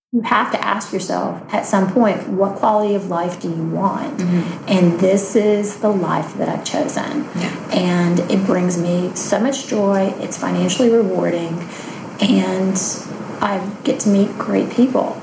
you have to ask yourself at some point, what quality of life do you want? And this is the life that I've chosen. And it brings me so much joy. It's financially rewarding. And I get to meet great people.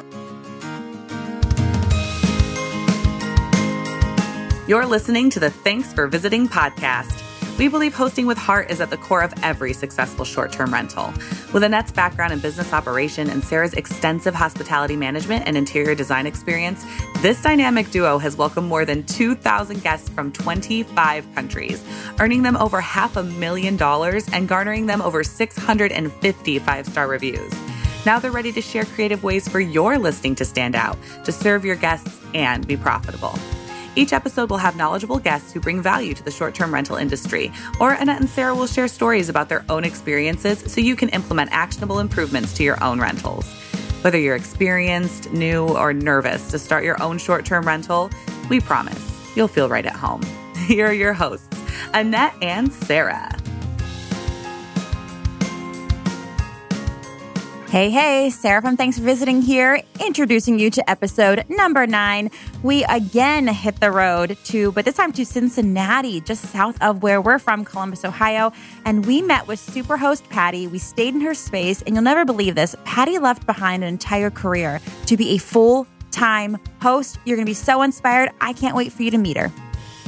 You're listening to the Thanks for Visiting podcast. We believe hosting with heart is at the core of every successful short-term rental. With Annette's background in business operation and Sarah's extensive hospitality management and interior design experience, this dynamic duo has welcomed more than 2,000 guests from 25 countries, earning them over $500,000 and garnering them over 650 five-star reviews. Now they're ready to share creative ways for your listing to stand out, to serve your guests, and be profitable. Each episode will have knowledgeable guests who bring value to the short-term rental industry, or Annette and Sarah will share stories about their own experiences so you can implement actionable improvements to your own rentals. Whether you're experienced, new, or nervous to start your own short-term rental, we promise you'll feel right at home. Here are your hosts, Annette and Sarah. Hey, Sarah from Thanks for Visiting here, introducing you to episode number 9. We again hit the road but this time to Cincinnati, just south of where we're from, Columbus, Ohio. And we met with Superhost Patty. We stayed in her space, and you'll never believe this. Patty left behind an entire career to be a full-time host. You're going to be so inspired. I can't wait for you to meet her.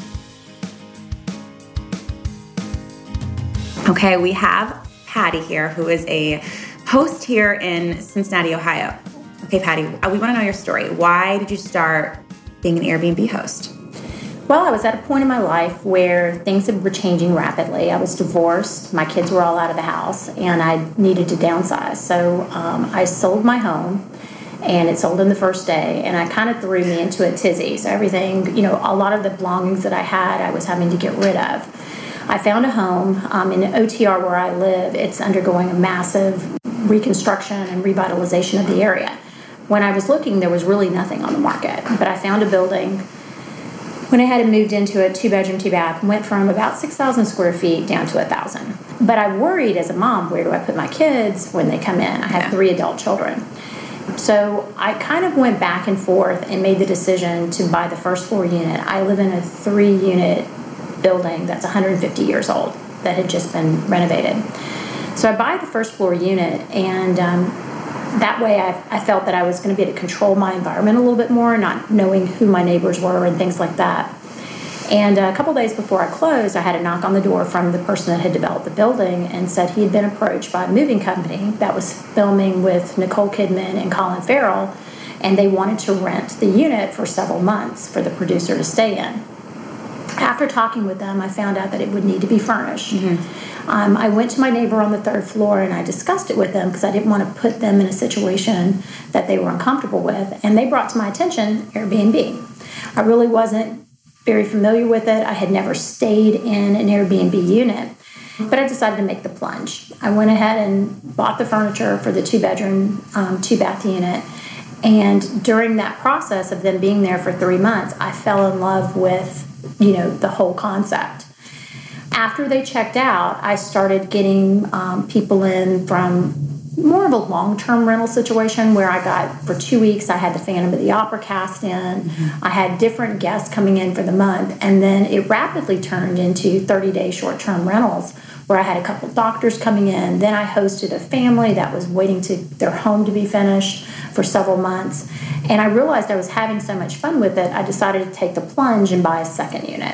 Okay, we have Patty here, who is a host here in Cincinnati, Ohio. Okay, Patty, we want to know your story. Why did you start being an Airbnb host? Well, I was at a point in my life where things were changing rapidly. I was divorced. My kids were all out of the house, and I needed to downsize. So I sold my home, and it sold in the first day, and it kind of threw me into a tizzy. So everything, a lot of the belongings that I had, I was having to get rid of. I found a home in OTR where I live. It's undergoing a massive reconstruction and revitalization of the area. When I was looking, there was really nothing on the market, but I found a building. When I had moved into a 2-bedroom, 2-bath, went from about 6,000 square feet down to 1,000. But I worried as a mom, where do I put my kids when they come in? I have 3 adult children. So I kind of went back and forth and made the decision to buy the first floor unit. I live in a 3-unit building that's 150 years old that had just been renovated. So I buy the first floor unit, and that way I felt that I was going to be able to control my environment a little bit more, not knowing who my neighbors were and things like that. And a couple days before I closed, I had a knock on the door from the person that had developed the building and said he had been approached by a moving company that was filming with Nicole Kidman and Colin Farrell, and they wanted to rent the unit for several months for the producer to stay in. After talking with them, I found out that it would need to be furnished. I went to my neighbor on the 3rd floor, and I discussed it with them because I didn't want to put them in a situation that they were uncomfortable with. And they brought to my attention Airbnb. I really wasn't very familiar with it. I had never stayed in an Airbnb unit, but I decided to make the plunge. I went ahead and bought the furniture for the 2-bedroom, 2-bath unit. And during that process of them being there for 3 months, I fell in love with the whole concept. After they checked out, I started getting people in from more of a long-term rental situation where I got, for 2 weeks, I had the Phantom of the Opera cast in. I had different guests coming in for the month, and then it rapidly turned into 30-day short-term rentals where I had a couple doctors coming in. Then I hosted a family that was waiting to their home to be finished for several months. And I realized I was having so much fun with it, I decided to take the plunge and buy a second unit.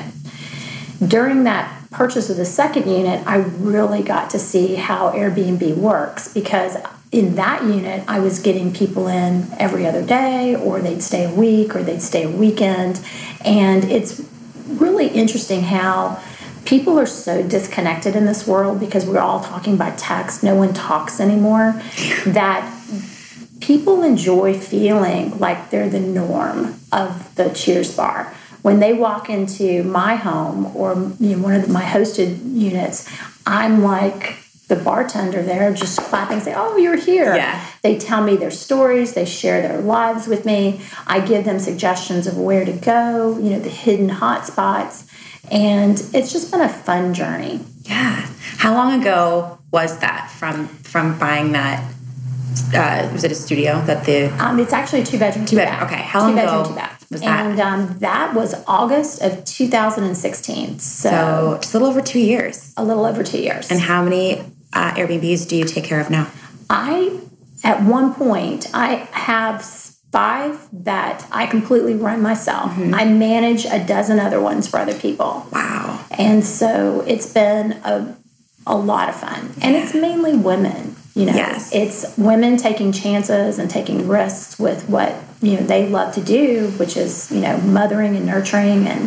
During that purchase of the second unit, I really got to see how Airbnb works, because in that unit, I was getting people in every other day, or they'd stay a week, or they'd stay a weekend. And it's really interesting how people are so disconnected in this world because we're all talking by text. No one talks anymore. That people enjoy feeling like they're the norm of the Cheers bar. When they walk into my home or one of my hosted units, I'm like the bartender there, just clapping, say, "Oh, you're here." Yeah. They tell me their stories. They share their lives with me. I give them suggestions of where to go, the hidden hot spots. And it's just been a fun journey. Yeah. How long ago was that from buying that was it a studio that the... It's actually a 2-bedroom, 2-bath. Okay. How long ago was that? And that was August of 2016. So just a little over 2 years. A little over 2 years. And how many Airbnbs do you take care of now? At one point, I have 5 that I completely run myself. Mm-hmm. I manage a dozen other ones for other people. Wow. And so it's been a lot of fun. And it's mainly women. Yes. It's women taking chances and taking risks with what, they love to do, which is, mothering and nurturing and,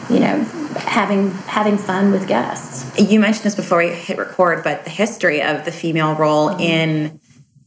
having fun with guests. You mentioned this before we hit record, but the history of the female role in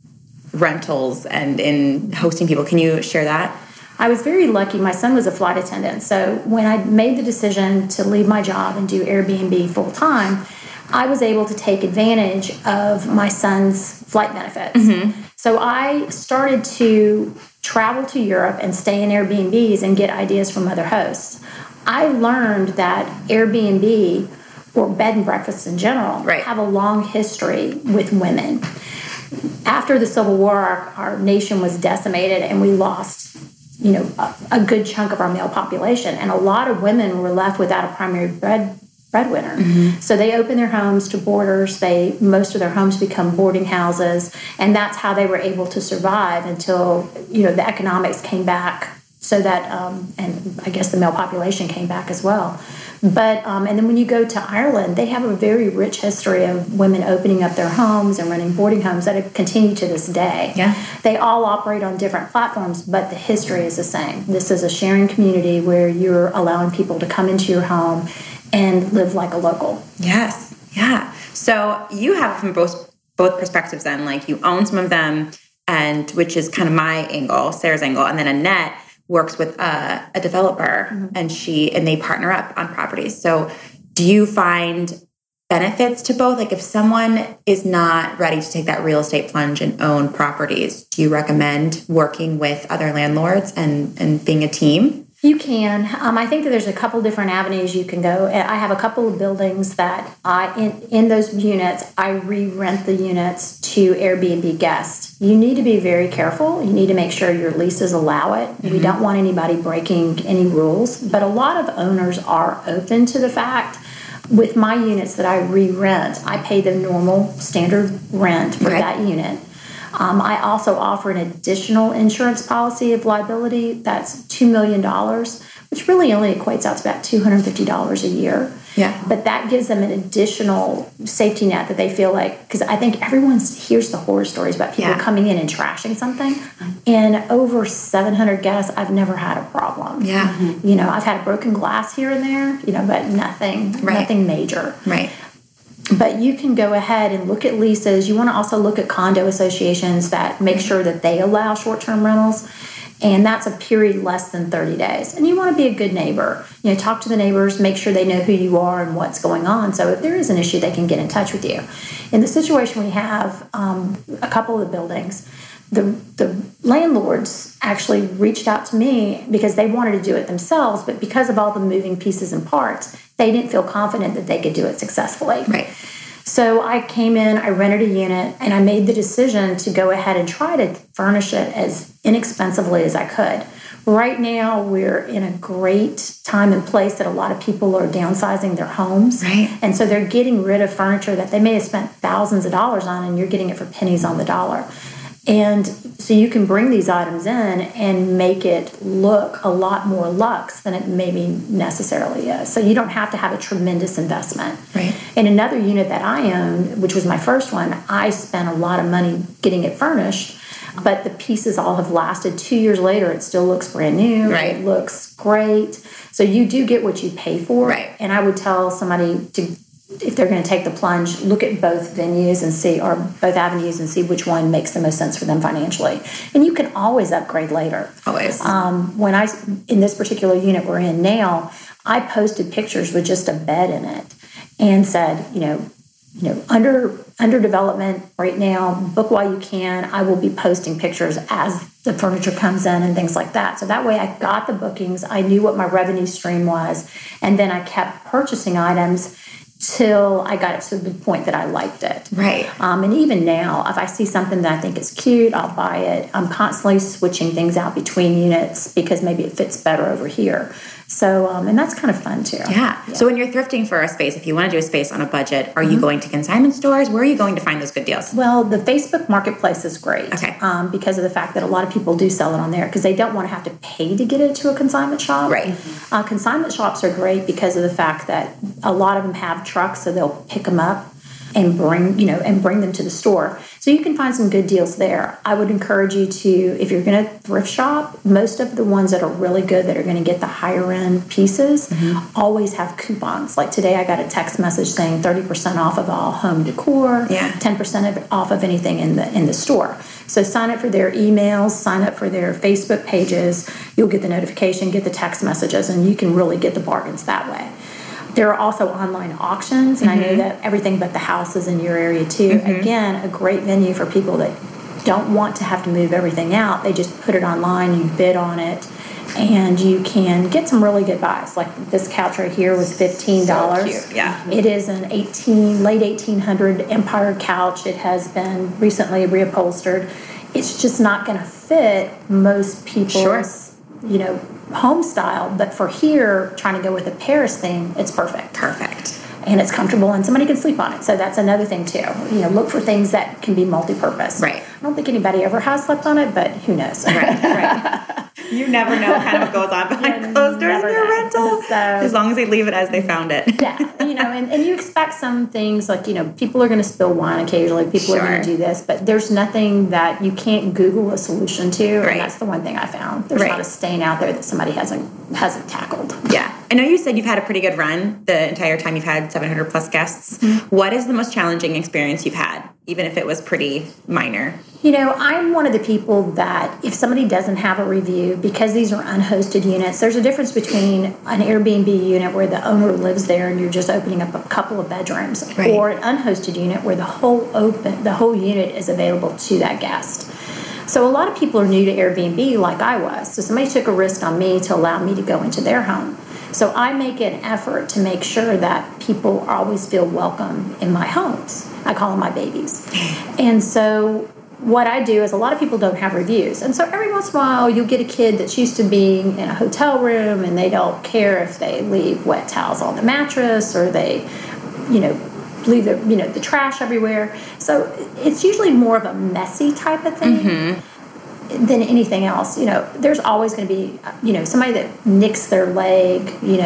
rentals and in hosting people. Can you share that? I was very lucky. My son was a flight attendant. So when I made the decision to leave my job and do Airbnb full time, I was able to take advantage of my son's flight benefits. Mm-hmm. So I started to travel to Europe and stay in Airbnbs and get ideas from other hosts. I learned that Airbnb, or bed and breakfasts in general, have a long history with women. After the Civil War, our nation was decimated and we lost, a good chunk of our male population. And a lot of women were left without a primary breadwinner. Mm-hmm. So they opened their homes to boarders. Most of their homes become boarding houses. And that's how they were able to survive until, the economics came back so that, and I guess the male population came back as well. But, and then when you go to Ireland, they have a very rich history of women opening up their homes and running boarding homes that have continued to this day. Yeah. They all operate on different platforms, but the history is the same. This is a sharing community where you're allowing people to come into your home and live like a local. Yes. Yeah. So you have from both perspectives then, like you own some of them, and which is kind of my angle, Sarah's angle, and then Annette works with a developer, mm-hmm. and they partner up on properties. So do you find benefits to both? Like if someone is not ready to take that real estate plunge and own properties, do you recommend working with other landlords and being a team? You can. I think that there's a couple different avenues you can go. I have a couple of buildings that in those units, I re-rent the units to Airbnb guests. You need to be very careful. You need to make sure your leases allow it. Mm-hmm. We don't want anybody breaking any rules. But a lot of owners are open to the fact. With my units that I re-rent, I pay the normal standard rent for that unit. I also offer an additional insurance policy of liability that's $2 million, which really only equates out to about $250 a year. Yeah. But that gives them an additional safety net that they feel like, because I think everyone hears the horror stories about people coming in and trashing something. And over 700 guests, I've never had a problem. Yeah. Mm-hmm. I've had a broken glass here and there, but nothing major. Right. But you can go ahead and look at leases. You want to also look at condo associations that make sure that they allow short-term rentals. And that's a period less than 30 days. And you want to be a good neighbor. Talk to the neighbors, make sure they know who you are and what's going on. So if there is an issue, they can get in touch with you. In the situation we have, a couple of the buildings, the landlords actually reached out to me because they wanted to do it themselves, but because of all the moving pieces and parts, they didn't feel confident that they could do it successfully. Right. So I came in, I rented a unit, and I made the decision to go ahead and try to furnish it as inexpensively as I could. Right now, we're in a great time and place that a lot of people are downsizing their homes. Right. And so they're getting rid of furniture that they may have spent thousands of dollars on, and you're getting it for pennies on the dollar. And so you can bring these items in and make it look a lot more luxe than it maybe necessarily is. So you don't have to have a tremendous investment. Right. In another unit that I owned, which was my first one, I spent a lot of money getting it furnished, but the pieces all have lasted. 2 years later, it still looks brand new. Right. It looks great. So you do get what you pay for. Right. And I would tell somebody to, if they're going to take the plunge, look at both venues and see, or both avenues, and see which one makes the most sense for them financially. And you can always upgrade later. Always. In this particular unit we're in now, I posted pictures with just a bed in it and said, under development right now, book while you can. I will be posting pictures as the furniture comes in and things like that. So that way I got the bookings. I knew what my revenue stream was. And then I kept purchasing items till I got it to the point that I liked it. Right. And even now, if I see something that I think is cute, I'll buy it. I'm constantly switching things out between units because maybe it fits better over here. So, and that's kind of fun too. Yeah. So when you're thrifting for a space, if you want to do a space on a budget, are you going to consignment stores? Where are you going to find those good deals? Well, the Facebook Marketplace is great. Okay. Because of the fact that a lot of people do sell it on there because they don't want to have to pay to get it to a consignment shop. Right. Consignment shops are great because of the fact that a lot of them have trucks, so they'll pick them up and bring them to the store. So you can find some good deals there. I would encourage you to, if you're going to thrift shop, most of the ones that are really good that are going to get the higher end pieces always have coupons. Like today I got a text message saying 30% off of all home decor, 10% off of anything in the store. So sign up for their emails, sign up for their Facebook pages. You'll get the notification, get the text messages, and you can really get the bargains that way. There are also online auctions, and I know that Everything But the House is in your area too. Again, a great venue for people that don't want to have to move everything out. They just put it online, you bid on it, and you can get some really good buys. Like this couch right here was $15. So cute. Yeah. It is an late 1800 Empire couch. It has been recently reupholstered. It's just not going to fit most people's, home style, but for here, trying to go with a Paris theme, it's perfect. And it's comfortable, and somebody can sleep on it. So that's another thing too. Look for things that can be multi-purpose. Right. I don't think anybody ever has slept on it, but who knows? Right. You never know kind of what goes on behind closed doors in your rental. So, as long as they leave it as they found it. Yeah. And you expect some things like, people are going to spill wine occasionally. People are going to do this, but there's nothing that you can't Google a solution to. Right. And that's the one thing I found. There's not a stain out there that somebody hasn't tackled. Yeah. I know you said you've had a pretty good run the entire time you've had 700 plus guests. What is the most challenging experience you've had, even if it was pretty minor? I'm one of the people that if somebody doesn't have a review, because these are unhosted units, there's a difference between an Airbnb unit where the owner lives there and you're just opening up a couple of bedrooms, or an unhosted unit where the whole unit is available to that guest. So a lot of people are new to Airbnb like I was. So somebody took a risk on me to allow me to go into their home. So I make an effort to make sure that people always feel welcome in my homes. I call them my babies. And so what I do is a lot of people don't have reviews. And so every once in a while you'll get a kid that's used to being in a hotel room and they don't care if they leave wet towels on the mattress or they, leave the trash everywhere. So it's usually more of a messy type of thing than anything else. There's always going to be, somebody that nicks their leg,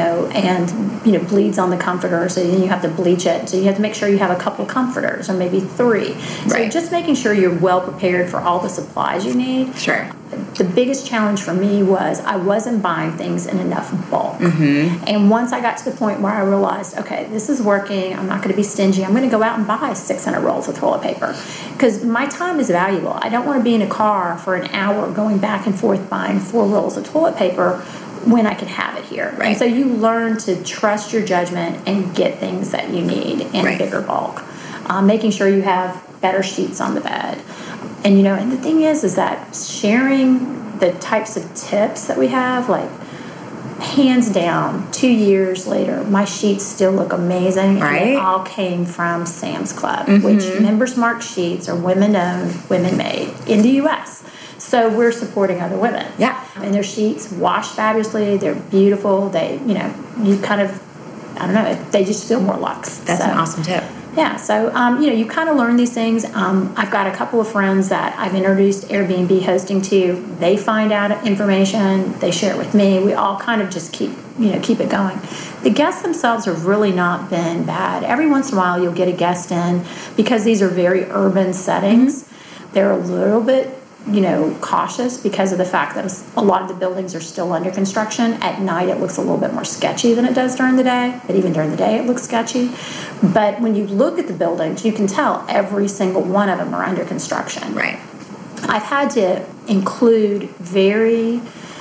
and, bleeds on the comforter. So then you have to bleach it. So you have to make sure you have a couple of comforters or maybe 3. So just making sure you're well prepared for all the supplies you need. Sure. The biggest challenge for me was I wasn't buying things in enough bulk. And once I got to the point where I realized, okay, this is working, I'm not going to be stingy, I'm going to go out and buy 600 rolls of toilet paper. Because my time is valuable. I don't want to be in a car for an hour going back and forth buying 4 rolls of toilet paper when I can have it here. And so you learn to trust your judgment and get things that you need in a bigger bulk. Making sure you have better sheets on the bed. And, and the thing is that sharing the types of tips that we have, like, hands down, 2 years later, my sheets still look amazing. And they all came from Sam's Club, which Members Mark sheets are women-owned, women-made in the U.S. So we're supporting other women. Yeah. And their sheets wash fabulously. They're beautiful. They, you kind of, I don't know, they just feel more luxe. That's an awesome tip. Yeah, so, you kind of learn these things. I've got a couple of friends that I've introduced Airbnb hosting to. They find out information. They share it with me. We all kind of just keep it going. The guests themselves have really not been bad. Every once in a while, you'll get a guest in because these are very urban settings. They're a little bit cautious because of the fact that a lot of the buildings are still under construction. At night, it looks a little bit more sketchy than it does during the day, but even during the day, it looks sketchy. But when you look at the buildings, you can tell every single one of them are under construction. Right. I've had to include very,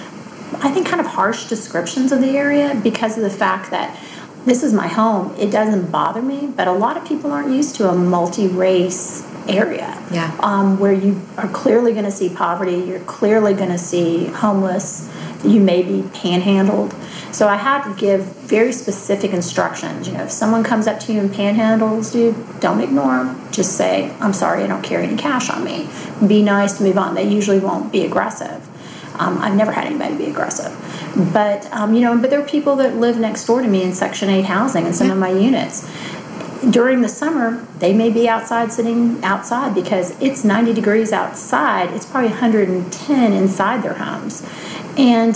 I think, kind of harsh descriptions of the area because of the fact that this is my home. It doesn't bother me, but a lot of people aren't used to a multi-race area where you are clearly going to see poverty, you're clearly going to see homeless, you may be panhandled. So I had to give very specific instructions. If someone comes up to you and panhandles you, don't ignore them. Just say, I'm sorry, I don't carry any cash on me. Be nice, move on. They usually won't be aggressive. I've never had anybody be aggressive. But, but there are people that live next door to me in Section 8 housing in some of my units. During the summer, they may be sitting outside because it's 90 degrees outside. It's probably 110 inside their homes. And,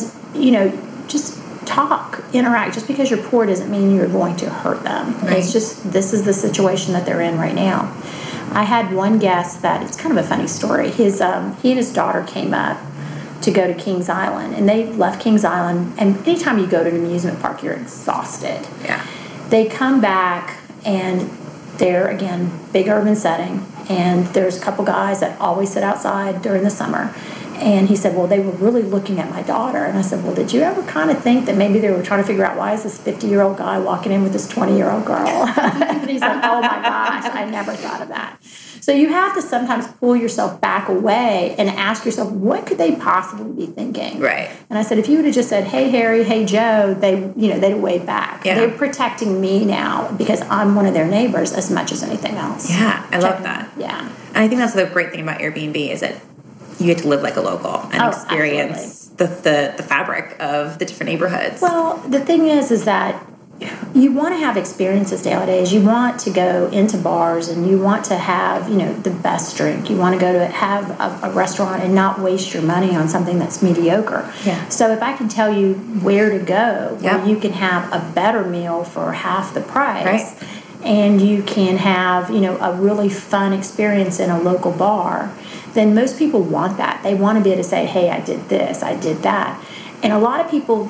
just talk, interact. Just because you're poor doesn't mean you're going to hurt them. Right. It's just, this is the situation that they're in right now. I had one guest that, it's kind of a funny story. He and his daughter came up to go to Kings Island, and they left Kings Island, and anytime you go to an amusement park, you're exhausted. Yeah. They come back, and they're, again, big urban setting, and there's a couple guys that always sit outside during the summer. And he said, well, they were really looking at my daughter. And I said, well, did you ever kind of think that maybe they were trying to figure out, why is this 50-year-old guy walking in with this 20-year-old girl? And he's like, oh, my gosh, I never thought of that. So you have to sometimes pull yourself back away and ask yourself, what could they possibly be thinking? Right. And I said, if you would have just said, hey, Harry, hey, Joe, they'd have waved back. Yeah. They're protecting me now because I'm one of their neighbors as much as anything else. Yeah, I love that. Yeah. And I think that's the great thing about Airbnb is that you get to live like a local and experience the fabric of the different neighborhoods. Well, the thing is that you want to have experiences nowadays. You want to go into bars and you want to have, the best drink. You want to go to have a restaurant and not waste your money on something that's mediocre. Yeah. So if I can tell you where to go, where you can have a better meal for half the price, right, and you can have, a really fun experience in a local bar, then most people want that. They want to be able to say, hey, I did this, I did that. And a lot of people,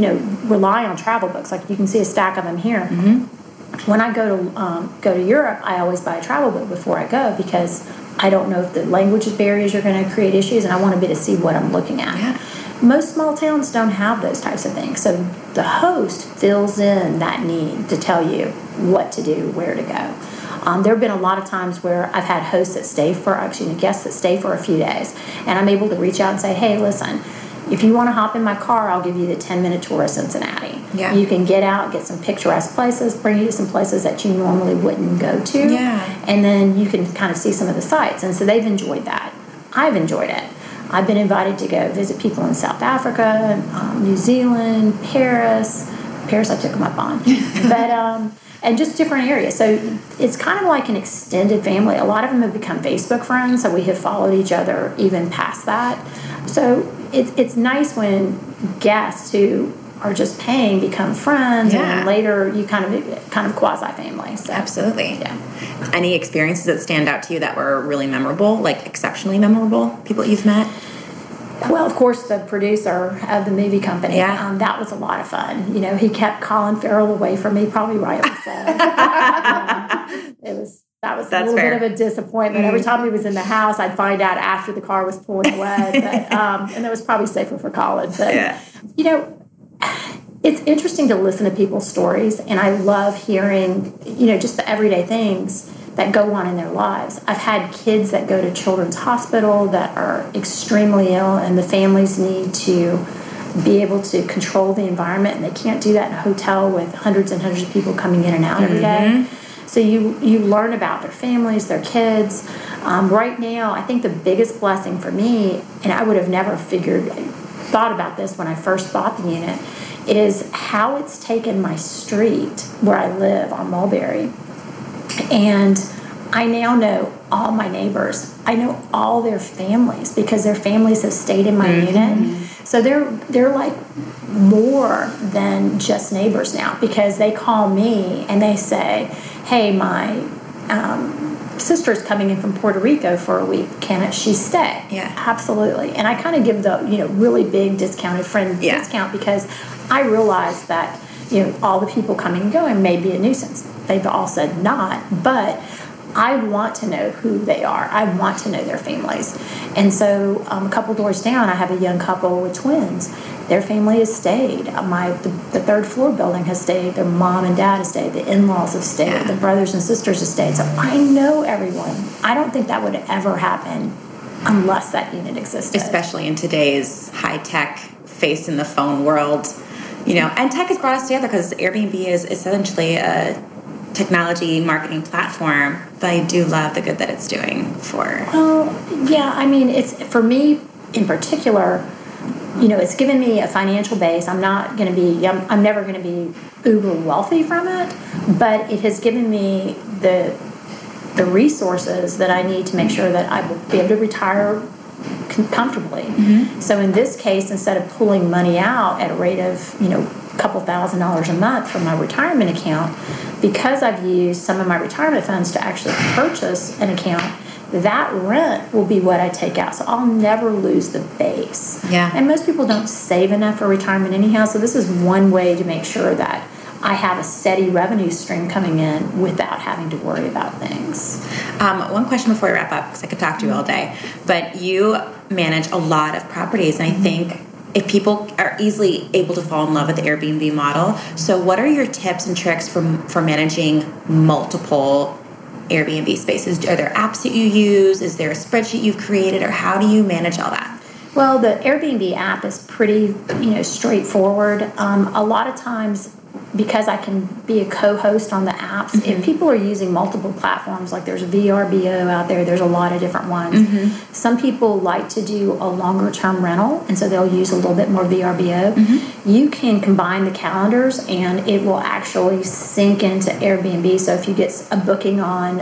rely on travel books. Like you can see a stack of them here. Mm-hmm. When I go to Europe, I always buy a travel book before I go because I don't know if the language barriers are going to create issues, and I want to be able to see what I'm looking at. Yeah. Most small towns don't have those types of things. So the host fills in that need to tell you what to do, where to go. There have been a lot of times where I've had hosts that guests that stay for a few days, and I'm able to reach out and say, hey, listen, if you want to hop in my car, I'll give you the 10-minute tour of Cincinnati. Yeah. You can get out, get some picturesque places, bring you to some places that you normally wouldn't go to. Yeah. And then you can kind of see some of the sights. And so they've enjoyed that. I've enjoyed it. I've been invited to go visit people in South Africa, New Zealand, Paris. Paris I took them up on. But and just different areas. So it's kind of like an extended family. A lot of them have become Facebook friends, so we have followed each other even past that. So it's nice when guests who are just paying become friends, and then later you kind of quasi-family. So, absolutely. Yeah. Any experiences that stand out to you that were really memorable, like exceptionally memorable, people that you've met? Well, of course, the producer of the movie company. Yeah. That was a lot of fun. He kept Colin Farrell away from me, probably rightly so. That was a little bit of a disappointment. Every time he was in the house, I'd find out after the car was pulling away. But, and it was probably safer for Colin. But, it's interesting to listen to people's stories, and I love hearing, just the everyday things that go on in their lives. I've had kids that go to Children's Hospital that are extremely ill, and the families need to be able to control the environment, and they can't do that in a hotel with hundreds and hundreds of people coming in and out every day. So you learn about their families, their kids. Right now, I think the biggest blessing for me, and I would have never thought about this when I first bought the unit, is how it's taken my street where I live on Mulberry. And I now know all my neighbors. I know all their families because their families have stayed in my unit. So they're like more than just neighbors now, because they call me and they say, hey, my sister's coming in from Puerto Rico for a week. Can she stay? Yeah. Absolutely. And I kind of give the really big discounted friend discount, because I realize that all the people coming and going may be a nuisance. They've all said not, but I want to know who they are. I want to know their families. And so a couple doors down, I have a young couple with twins. Their family has stayed. The third floor building has stayed. Their mom and dad have stayed. The in-laws have stayed. Yeah. The brothers and sisters have stayed. So I know everyone. I don't think that would ever happen unless that unit existed. Especially in today's high-tech, face-in-the-phone world. And tech has brought us together because Airbnb is essentially a technology marketing platform, but I do love the good that it's doing for. Oh, yeah. I mean, it's for me in particular, it's given me a financial base. I'm never going to be uber wealthy from it, but it has given me the resources that I need to make sure that I will be able to retire comfortably. Mm-hmm. So in this case, instead of pulling money out at a rate of, a couple $1,000s a month from my retirement account, because I've used some of my retirement funds to actually purchase an account, that rent will be what I take out. So I'll never lose the base. Yeah. And most people don't save enough for retirement anyhow. So this is one way to make sure that I have a steady revenue stream coming in without having to worry about things. One question before we wrap up, because I could talk to you all day, but you manage a lot of properties, and I think if people are easily able to fall in love with the Airbnb model, so what are your tips and tricks for managing multiple Airbnb spaces? Are there apps that you use? Is there a spreadsheet you've created, or how do you manage all that? Well, the Airbnb app is pretty, straightforward. A lot of times, because I can be a co-host on the apps, mm-hmm. if people are using multiple platforms, like there's VRBO out there's a lot of different ones. Mm-hmm. Some people like to do a longer term rental, and so they'll use a little bit more VRBO. Mm-hmm. You can combine the calendars, and it will actually sync into Airbnb. So if you get a booking on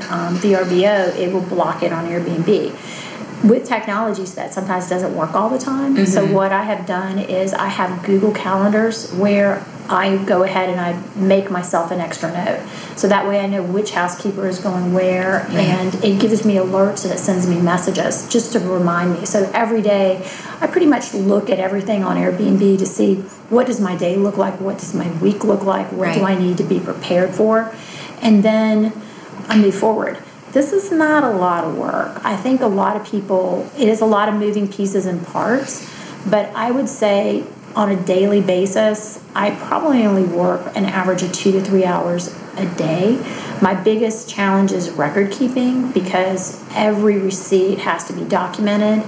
VRBO, it will block it on Airbnb. With technologies, that sometimes doesn't work all the time. Mm-hmm. So what I have done is I have Google Calendars where I go ahead and I make myself an extra note. So that way I know which housekeeper is going where, right. And it gives me alerts and it sends me messages just to remind me. So every day I pretty much look at everything on Airbnb to see what does my day look like, what does my week look like, what do I need to be prepared for, and then I move forward. This is not a lot of work. I think a lot of people, it is a lot of moving pieces and parts, but I would say on a daily basis, I probably only work an average of 2 to 3 hours a day. My biggest challenge is record keeping because every receipt has to be documented.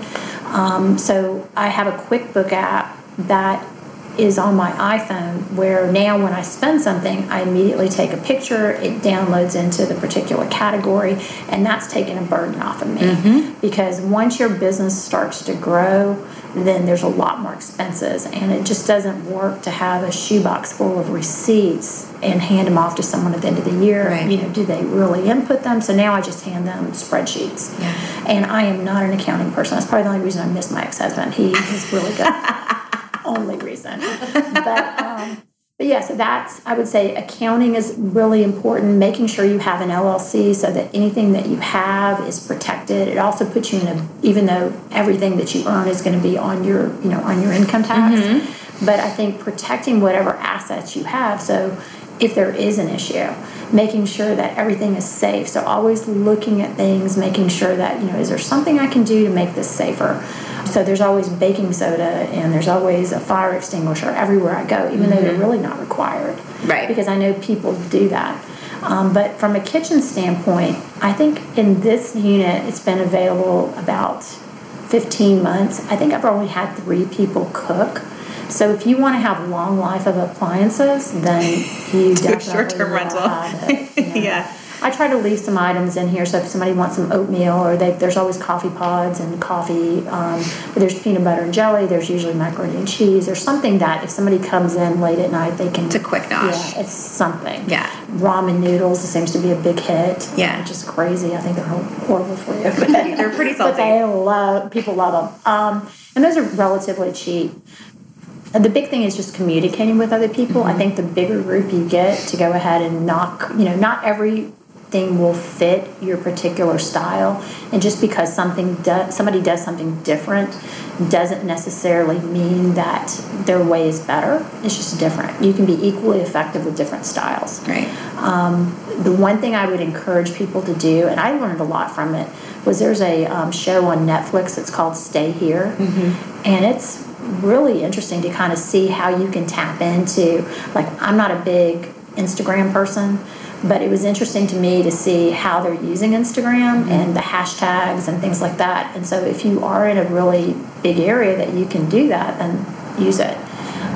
So I have a QuickBook app that is on my iPhone where now when I spend something, I immediately take a picture, it downloads into the particular category, and that's taking a burden off of me. Mm-hmm. Because once your business starts to grow, then there's a lot more expenses, and it just doesn't work to have a shoebox full of receipts and hand them off to someone at the end of the year. Right. Do they really input them? So now I just hand them spreadsheets. Yeah. And I am not an accounting person. That's probably the only reason I miss my ex-husband. He is really good. Only reason. But yeah, so I would say accounting is really important, making sure you have an LLC so that anything that you have is protected. It also puts you even though everything that you earn is going to be on your, on your income tax. Mm-hmm. But I think protecting whatever assets you have, so if there is an issue, making sure that everything is safe. So always looking at things, making sure that, is there something I can do to make this safer? So there's always baking soda and there's always a fire extinguisher everywhere I go, even though they're really not required. Right. Because I know people do that. But from a kitchen standpoint, I think in this unit, it's been available about 15 months. I think I've only had 3 people cook. So if you want to have long life of appliances, then you definitely short-term rental. Have it, Yeah. I try to leave some items in here, so if somebody wants some oatmeal, or there's always coffee pods and coffee. There's peanut butter and jelly. There's usually macaroni and cheese, or something that if somebody comes in late at night, they can. It's a quick nosh. Yeah, it's something. Yeah. Ramen noodles seems to be a big hit. Yeah. Which is crazy. I think they're horrible for you. They're pretty salty. But people love them. And those are relatively cheap. And the big thing is just communicating with other people. Mm-hmm. I think the bigger group you get to go ahead and not everything will fit your particular style. And just because somebody does something different doesn't necessarily mean that their way is better. It's just different. You can be equally effective with different styles. Right. The one thing I would encourage people to do, and I learned a lot from it, was there's a show on Netflix. It's called Stay Here. Mm-hmm. And it's really interesting to kind of see how you can tap into, I'm not a big Instagram person, but it was interesting to me to see how they're using Instagram mm-hmm. and the hashtags and things like that. And so if you are in a really big area that you can do that, then use it.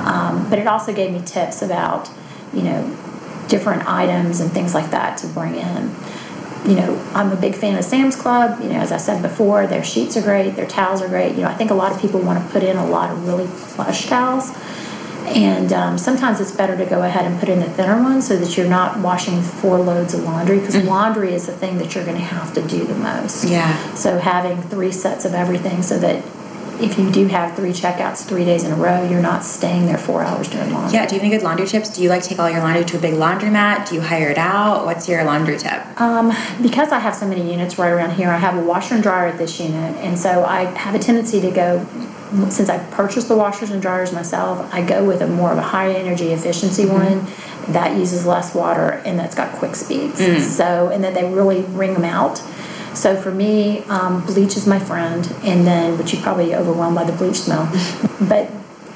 But it also gave me tips about, different items and things like that to bring in. I'm a big fan of Sam's Club. As I said before, their sheets are great, their towels are great. I think a lot of people want to put in a lot of really plush towels. And sometimes it's better to go ahead and put in the thinner ones so that you're not washing 4 loads of laundry, because laundry is the thing that you're going to have to do the most. Yeah. So having 3 sets of everything so that if you do have 3 checkouts 3 days in a row, you're not staying there 4 hours doing laundry. Yeah. Do you have any good laundry tips? Do you take all your laundry to a big laundromat? Do you hire it out? What's your laundry tip? Because I have so many units right around here, I have a washer and dryer at this unit, and so I have a tendency to go. Since I purchased the washers and dryers myself, I go with more of a high energy efficiency one that uses less water and that's got quick speeds. So, and then they really wring them out. So for me, bleach is my friend, and then, but you're probably overwhelmed by the bleach smell. But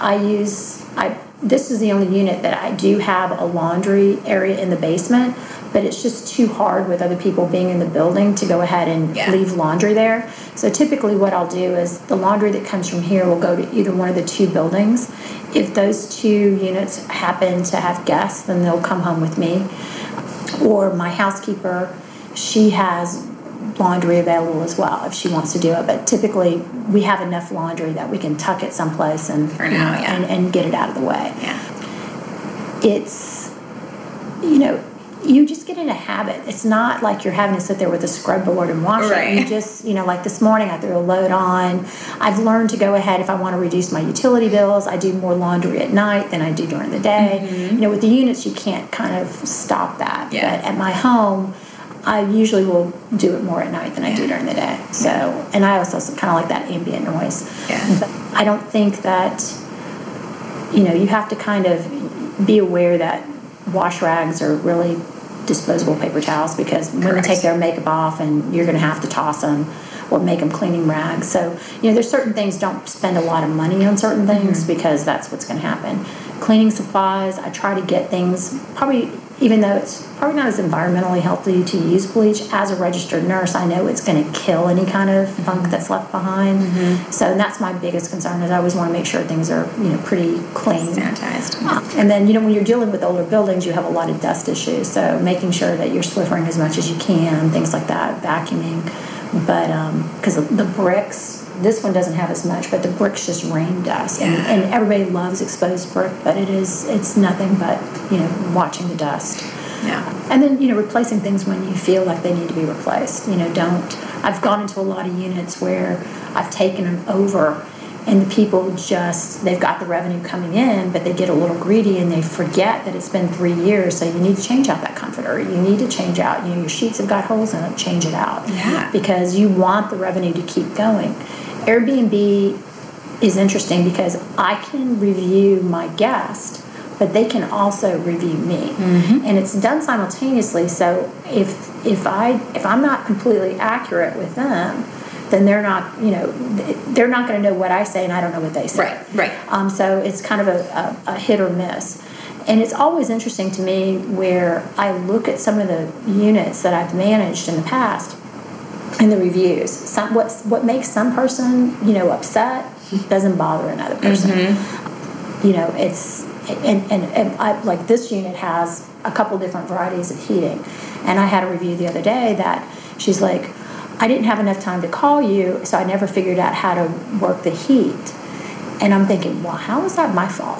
this is the only unit that I do have a laundry area in the basement, but it's just too hard with other people being in the building to go ahead and leave laundry there. So typically what I'll do is the laundry that comes from here will go to either one of the 2 buildings. If those 2 units happen to have guests, then they'll come home with me. Or my housekeeper, she has laundry available as well if she wants to do it. But typically we have enough laundry that we can tuck it someplace and for now, and get it out of the way. Yeah. It's you just get in a habit. It's not like you're having to sit there with a scrub board and wash it. You just, like this morning I threw a load on. I've learned to go ahead if I want to reduce my utility bills. I do more laundry at night than I do during the day. With the units you can't kind of stop that. Yeah. But at my home, I usually will do it more at night than I do during the day. So, and I also kind of like that ambient noise. Yeah. But I don't think that, you have to kind of be aware that wash rags are really disposable paper towels, because women take their makeup off and you're going to have to toss them or make them cleaning rags. So, there's certain things, don't spend a lot of money on certain things because that's what's going to happen. Cleaning supplies, I try to get things, probably, even though it's probably not as environmentally healthy to use bleach, as a registered nurse, I know it's going to kill any kind of funk that's left behind. So that's my biggest concern, is I always want to make sure things are, pretty clean. Sanitized. And then, when you're dealing with older buildings, you have a lot of dust issues. So making sure that you're Swiffering as much as you can, things like that, vacuuming. But because the bricks, this one doesn't have as much, but the bricks just rain dust. And everybody loves exposed brick, but it's nothing but, watching the dust. Yeah. And then, replacing things when you feel like they need to be replaced. I've gone into a lot of units where I've taken them over and the people they've got the revenue coming in, but they get a little greedy and they forget that it's been 3 years, so you need to change out that comforter. You need to change out, your sheets have got holes in it, change it out. Yeah. Because you want the revenue to keep going. Airbnb is interesting because I can review my guest, but they can also review me. And it's done simultaneously, so if I'm not completely accurate with them, then they're not going to know what I say and I don't know what they say. Right. So it's kind of a hit or miss. And it's always interesting to me where I look at some of the units that I've managed in the past and the reviews. What makes some person, upset doesn't bother another person. It's like this unit has a couple different varieties of heating. And I had a review the other day that she's like, I didn't have enough time to call you, so I never figured out how to work the heat. And I'm thinking, well, how is that my fault?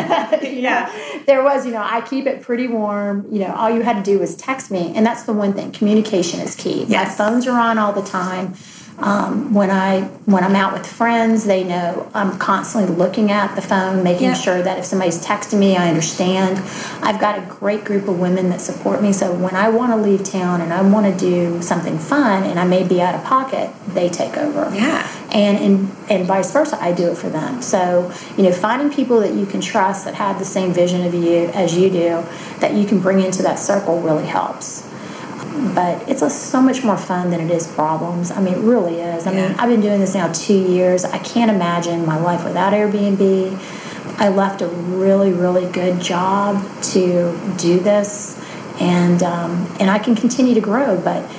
There was, I keep it pretty warm. All you had to do was text me. And that's the one thing. Communication is key. Yes. My phones are on all the time. When I'm out with friends, they know I'm constantly looking at the phone, making sure that if somebody's texting me, I understand. I've got a great group of women that support me, so when I want to leave town and I want to do something fun and I may be out of pocket, they take over. Yeah. And vice versa, I do it for them. So, finding people that you can trust that have the same vision of you as you do, that you can bring into that circle really helps. But it's so much more fun than it is problems. I mean, it really is. I mean, I've been doing this now 2 years. I can't imagine my life without Airbnb. I left a really, really good job to do this, and I can continue to grow. But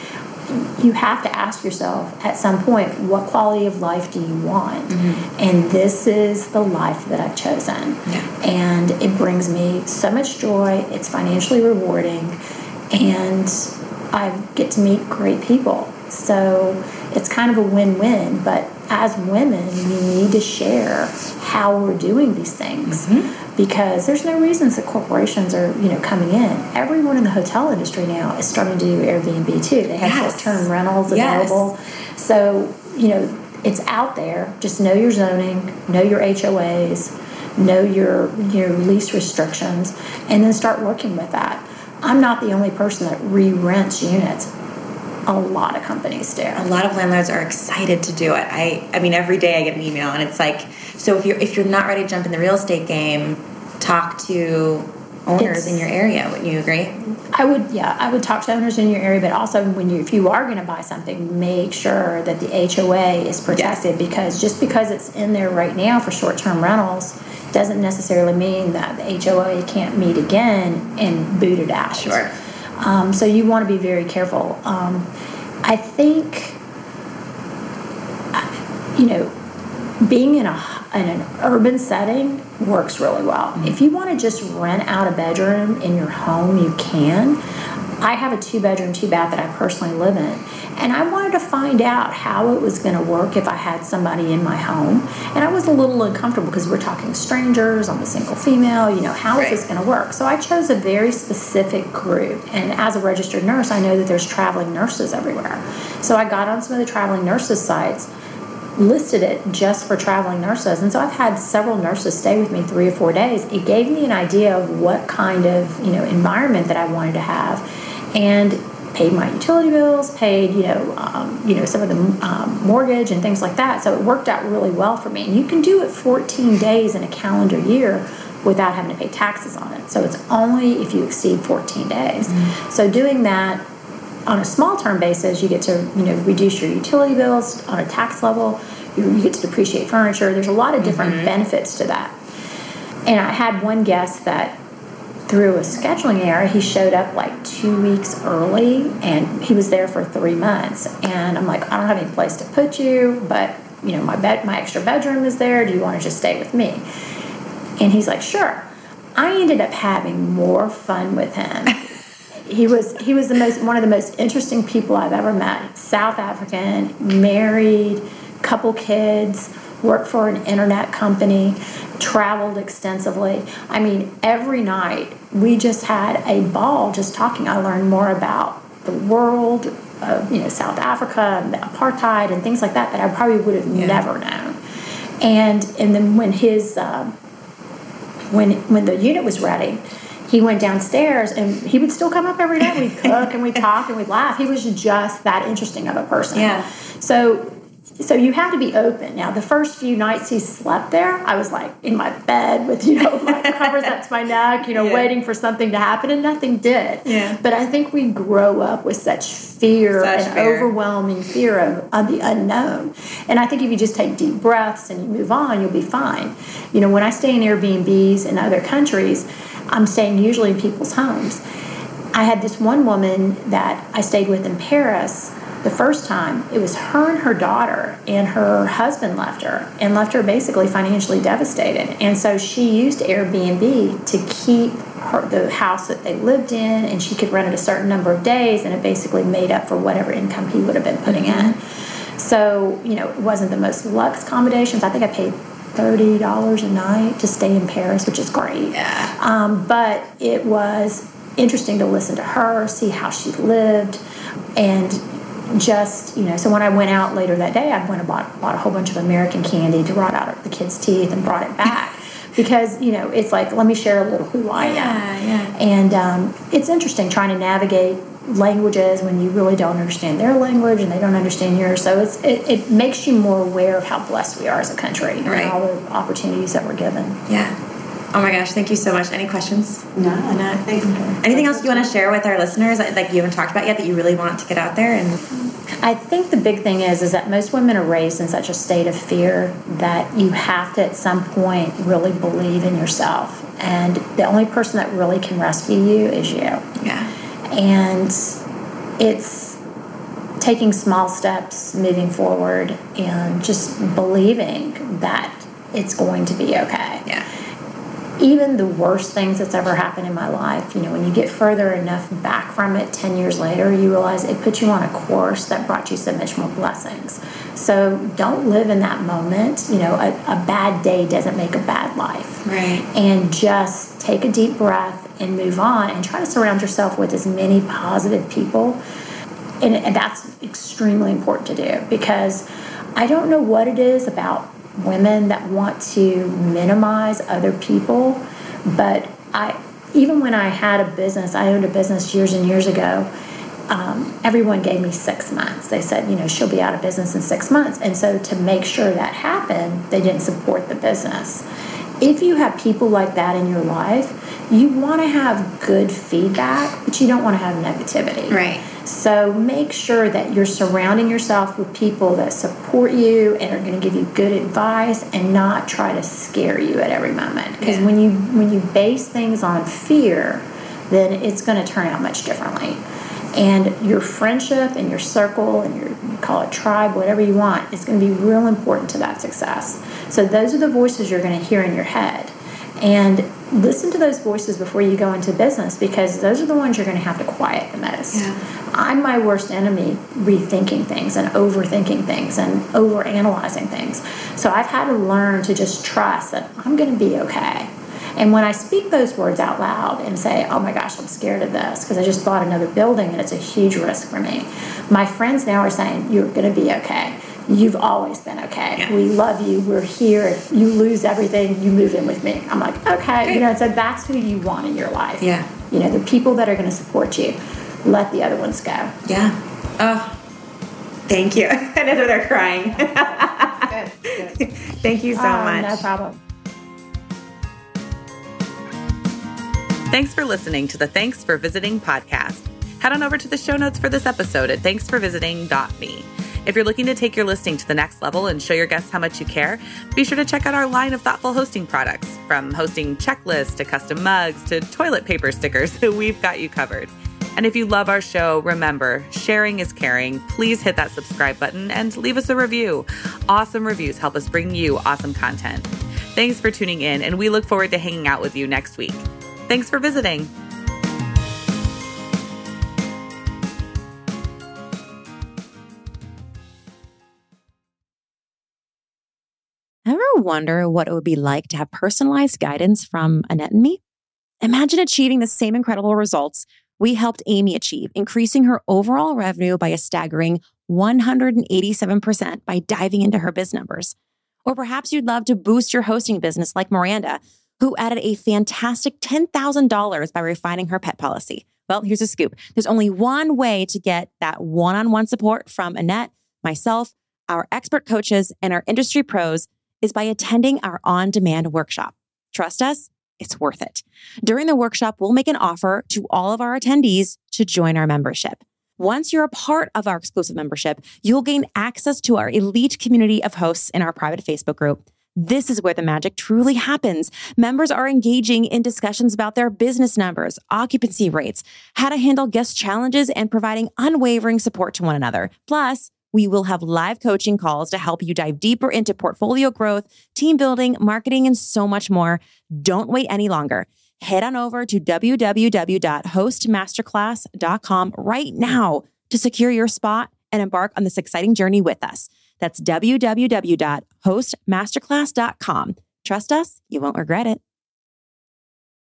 you have to ask yourself at some point, what quality of life do you want? And this is the life that I've chosen. And it brings me so much joy. It's financially rewarding, and I get to meet great people. So it's kind of a win-win. But as women, we need to share how we're doing these things, because there's no reasons that corporations are, coming in. Everyone in the hotel industry now is starting to do Airbnb too. They have short-term rentals available. So, it's out there. Just know your zoning, know your HOAs, know your lease restrictions, and then start working with that. I'm not the only person that re-rents units. A lot of companies do. A lot of landlords are excited to do it. I mean, every day I get an email, and it's like, so if you're not ready to jump in the real estate game, talk to owners in your area. Wouldn't you agree? I would talk to owners in your area, but also if you are going to buy something, make sure that the HOA is protected, because just because it's in there right now for short-term rentals doesn't necessarily mean that the HOA can't meet again and boot it out. Sure. So you want to be very careful. I think, being in an urban setting works really well. If you want to just rent out a bedroom in your home, you can. I have a 2-bedroom, 2-bath that I personally live in, and I wanted to find out how it was going to work if I had somebody in my home. And I was a little uncomfortable because we're talking strangers, I'm a single female, how is this going to work? So I chose a very specific group, and as a registered nurse, I know that there's traveling nurses everywhere. So I got on some of the traveling nurses sites, listed it just for traveling nurses, and so I've had several nurses stay with me 3 or 4 days. It gave me an idea of what kind of environment that I wanted to have, and paid my utility bills, paid some of the mortgage and things like that. So it worked out really well for me. And you can do it 14 days in a calendar year without having to pay taxes on it. So it's only if you exceed 14 days. So doing that on a small term basis, you get to reduce your utility bills on a tax level. You get to depreciate furniture. There's a lot of different benefits to that. And I had one guest that, through a scheduling error, he showed up like 2 weeks early, and he was there for 3 months. And I'm like, I don't have any place to put you, but my extra bedroom is there. Do you want to just stay with me? And he's like, sure. I ended up having more fun with him. He was one of the most interesting people I've ever met. South African, married, couple kids, worked for an internet company, traveled extensively. I mean, every night we just had a ball just talking. I learned more about the world, South Africa, and apartheid, and things like that I probably would have never known. And then when his when the unit was ready, he went downstairs, and he would still come up every day. We'd cook and we'd talk and we'd laugh. He was just that interesting of a person. Yeah. So you have to be open. Now, the first few nights he slept there, I was like in my bed with, my covers up to my neck, waiting for something to happen, and nothing did. Yeah. But I think we grow up with such fear, overwhelming fear of the unknown. And I think if you just take deep breaths and you move on, you'll be fine. When I stay in Airbnbs in other countries, I'm staying usually in people's homes. I had this one woman that I stayed with in Paris. The first time, it was her and her daughter, and her husband left her basically financially devastated. And so she used Airbnb to keep the house that they lived in, and she could rent it a certain number of days, and it basically made up for whatever income he would have been putting in. So, it wasn't the most luxe accommodations. I think I paid $30 a night to stay in Paris, which is great. Yeah. But it was interesting to listen to her, see how she lived, and just, so when I went out later that day, I went and bought a whole bunch of American candy to rot out the kids' teeth and brought it back. Because, it's like, let me share a little who I am. Yeah. And it's interesting trying to navigate languages when you really don't understand their language and they don't understand yours. So it makes you more aware of how blessed we are as a country and all the opportunities that we're given. Yeah. Oh my gosh, thank you so much. Any questions? No. Anything else you want to share with our listeners that you haven't talked about yet that you really want to get out there? And I think the big thing is that most women are raised in such a state of fear that you have to at some point really believe in yourself. And the only person that really can rescue you is you. Yeah. And it taking small steps, moving forward, and just believing that it's going to be okay. Yeah. Even the worst things that's ever happened in my life, when you get further enough back from it 10 years later, you realize it put you on a course that brought you so much more blessings. So don't live in that moment. A bad day doesn't make a bad life. Right. And just take a deep breath and move on and try to surround yourself with as many positive people. And that's extremely important to do, because I don't know what it is about women that want to minimize other people, but even when I had a business, I owned a business years and years ago, everyone gave me 6 months. They said, she'll be out of business in 6 months. And so to make sure that happened, they didn't support the business. If you have people like that in your life, you want to have good feedback, but you don't want to have negativity. Right. So make sure that you're surrounding yourself with people that support you and are going to give you good advice and not try to scare you at every moment. Because when you base things on fear, then it's going to turn out much differently. And your friendship and your circle and you call it tribe, whatever you want, is going to be real important to that success. So those are the voices you're going to hear in your head. And listen to those voices before you go into business, because those are the ones you're going to have to quiet the most. Yeah. I'm my worst enemy, rethinking things and overthinking things and overanalyzing things. So I've had to learn to just trust that I'm going to be okay. And when I speak those words out loud and say, oh my gosh, I'm scared of this because I just bought another building and it's a huge risk for me, my friends now are saying, you're going to be okay. You've always been okay. Yeah. We love you. We're here. If you lose everything, you move in with me. I'm like, okay. So that's who you want in your life. Yeah. The people that are going to support you. Let the other ones go. Yeah. Oh, thank you. I know they're crying. Good. Thank you so much. No problem. Thanks for listening to the Thanks for Visiting podcast. Head on over to the show notes for this episode at thanksforvisiting.me. If you're looking to take your listing to the next level and show your guests how much you care, be sure to check out our line of thoughtful hosting products. From hosting checklists to custom mugs to toilet paper stickers, we've got you covered. And if you love our show, remember, sharing is caring. Please hit that subscribe button and leave us a review. Awesome reviews help us bring you awesome content. Thanks for tuning in, and we look forward to hanging out with you next week. Thanks for visiting. Ever wonder what it would be like to have personalized guidance from Annette and me? Imagine achieving the same incredible results we helped Amy achieve, increasing her overall revenue by a staggering 187% by diving into her biz numbers. Or perhaps you'd love to boost your hosting business like Miranda, who added a fantastic $10,000 by refining her pet policy. Well, here's a scoop. There's only one way to get that one-on-one support from Annette, myself, our expert coaches, and our industry pros is by attending our on-demand workshop. Trust us, it's worth it. During the workshop, we'll make an offer to all of our attendees to join our membership. Once you're a part of our exclusive membership, you'll gain access to our elite community of hosts in our private Facebook group. This is where the magic truly happens. Members are engaging in discussions about their business numbers, occupancy rates, how to handle guest challenges, and providing unwavering support to one another. Plus, we will have live coaching calls to help you dive deeper into portfolio growth, team building, marketing, and so much more. Don't wait any longer. Head on over to www.hostmasterclass.com right now to secure your spot and embark on this exciting journey with us. That's www.hostmasterclass.com. Trust us, you won't regret it.